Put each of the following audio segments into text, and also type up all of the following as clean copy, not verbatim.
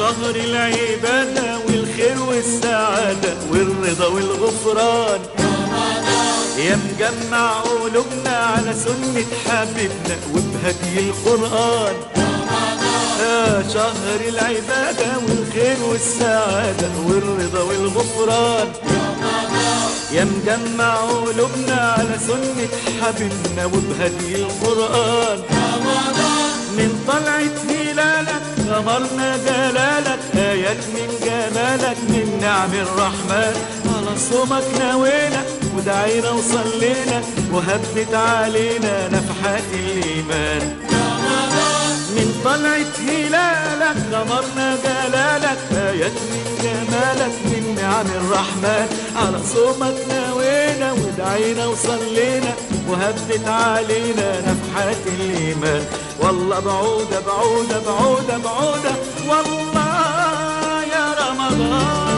شهر العبادة والخير والسعادة والرضا والغفران. يا مجمع قلوبنا على سنة حبيبنا وبهدي القرآن. يا شهر العبادة والخير والسعادة والرضا والغفران. يا مجمع قلوبنا على سنة حبيبنا وبهدي القرآن. من طلعة هلالك غمرنا جلالك، آيات من جمالك من نعم الرحمن. على صومك نوينا ودعينا وصلينا وهبت علينا نفحات الإيمان. من طلعة هلالك غمرنا جلالك، آيات من جمالك من نعم الرحمن. على صومك نوينا ودعينا وصلينا وهبت علينا نفحات الإيمان. والله بعودة بعودة بعودة بعودة والله يا رمضان.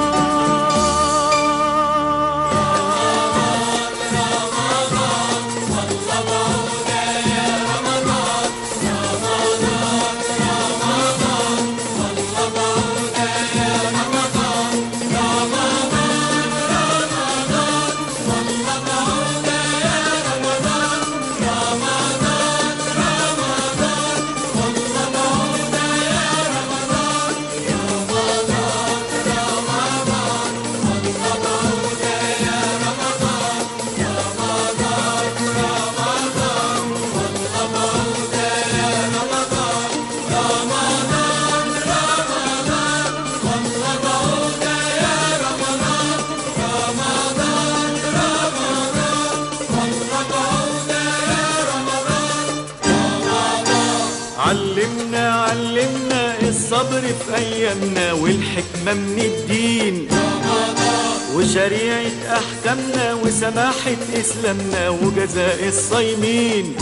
علمنا الصبر في أيامنا والحكمة من الدين وشريعة أحكامنا وسماحة إسلامنا وجزاء الصايمين.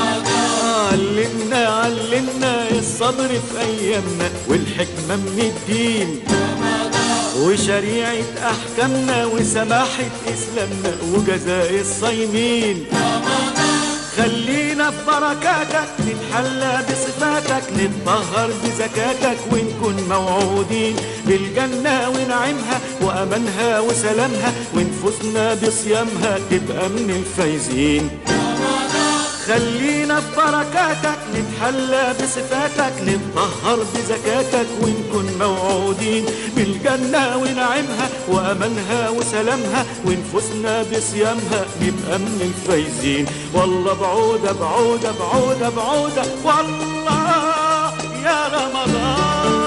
علمنا الصبر في أيامنا والحكمة من الدين وشريعة أحكامنا وسماحة إسلامنا وجزاء الصايمين. خلينا في بركاتك نتحلى بصفاتك نتطهر بزكاتك ونكون موعودين بالجنة ونعيمها وأمانها وسلامها ونفوسنا بصيامها تبقى من الفايزين. خلينا في بركاتك نتحلى بصفاتك نتطهر بزكاتك ونكون موعودين بالجنة ونعيمها وأمانها وسلامها ونفوسنا بصيامها نبقى من الفايزين. والله بعودة بعودة بعودة بعودة والله يا رمضان.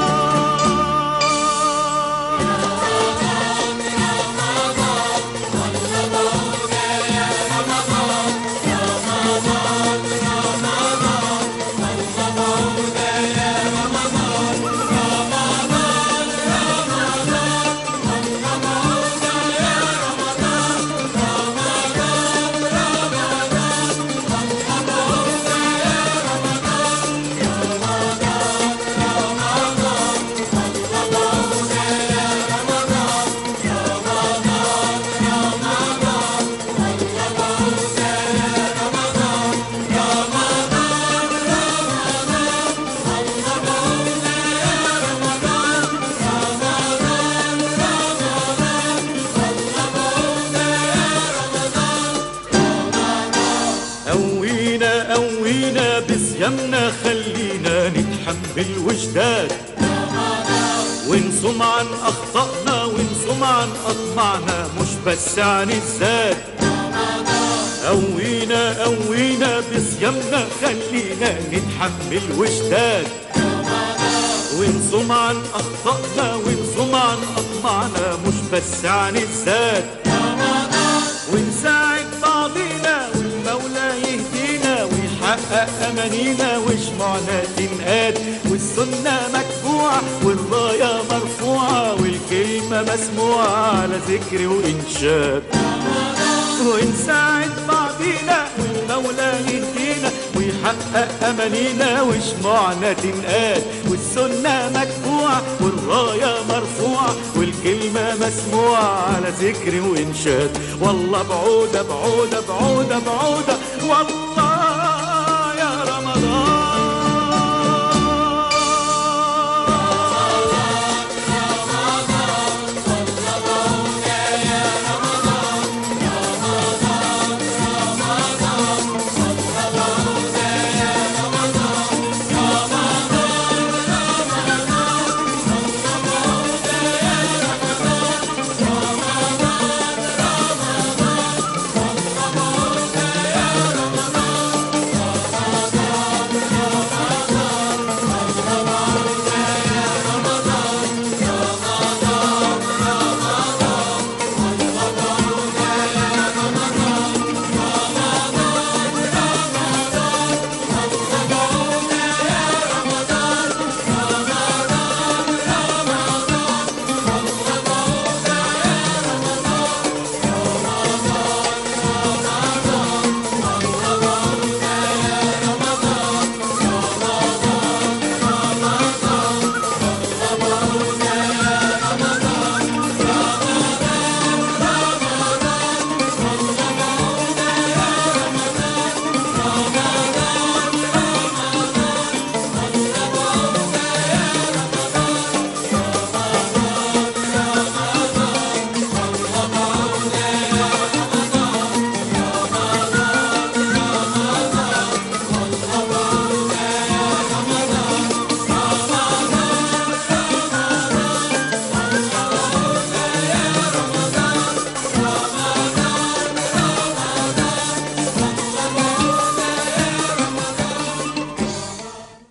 قوينا بصيامنا خلينا نتحمل وجداد ونصوم عن أخطائنا ونصوم عن أطماعنا مش بس عن الذات. قوينا بصيامنا خلينا نتحمل وجداد ونصوم عن أخطائنا ونصوم عن أطماعنا مش بس عن الذات. ونساعد بعضينا والمولى يهدينا ويحقق أمانينا وشموعنا تنقاد والسنة متبوعة والراية مرفوعة والكلمة مسموعة على ذكر وإنشاد. ونساعد بعضينا والمولى يهدينا ويحقق أمانينا وشموعنا تنقاد والسنة متبوعة والراية مرفوعة والكلمة مسموعة على ذكر وإنشاد. والله بعودة بعودة بعودة بعودة والله